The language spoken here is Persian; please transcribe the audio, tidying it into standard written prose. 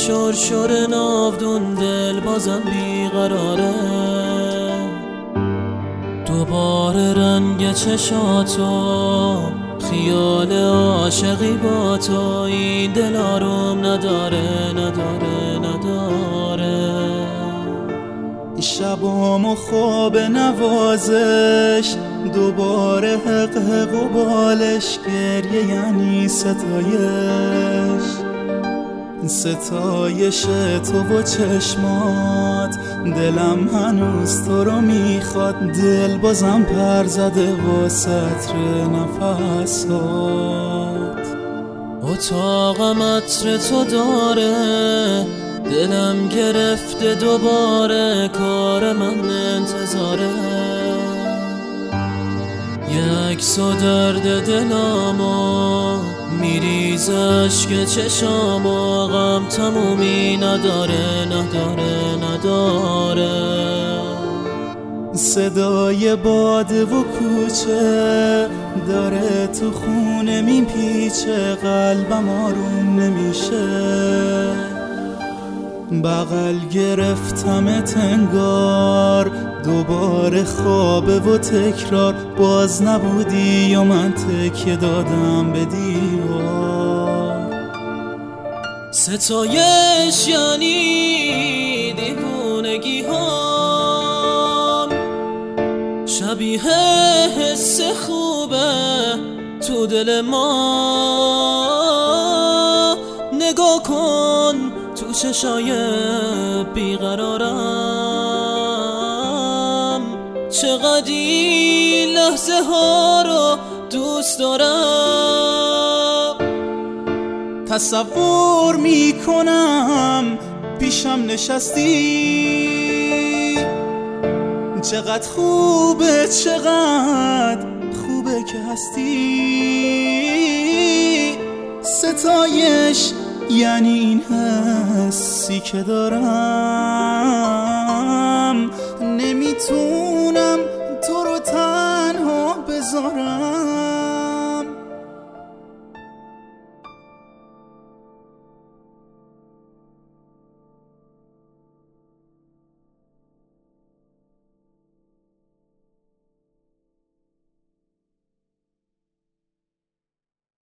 شرشر ناودون دل بازم بیقراره، دوباره رنگ چشاتو خیال عاشقی با تو، این دل آروم نداره نداره نداره. شبام و خواب نوازش، دوباره حق حق و بالش، گریه یعنی ستایش تو و چشمات. دلم هنوز تو رو میخواد، دل بازم پر زده با سطر نفسات. اتاقم عطر تو داره، دلم گرفته دوباره، کار من انتظاره. یک سو درد دلامو میریز اشک چشامو، غم تمومی نداره نداره نداره. صدای باده و کوچه داره تو خونه میپیچه، قلبم آروم نمیشه. بغل گرفتمت انگار، دوباره خوابه و تکرار، باز نبودی و من تکیه دادم به دیوار. ستایش یعنی دیوونگی ها، شبیه حس خوبه تو دل ما. نگاه کن تو چشای بیقرارم، چقدر این لحظه ها رو دوست دارم. تصور میکنم پیشم نشستی، چقدر خوبه که هستی. ستایش یعنی این حسی که دارم، نمیتونم تو رو تنها بذارم.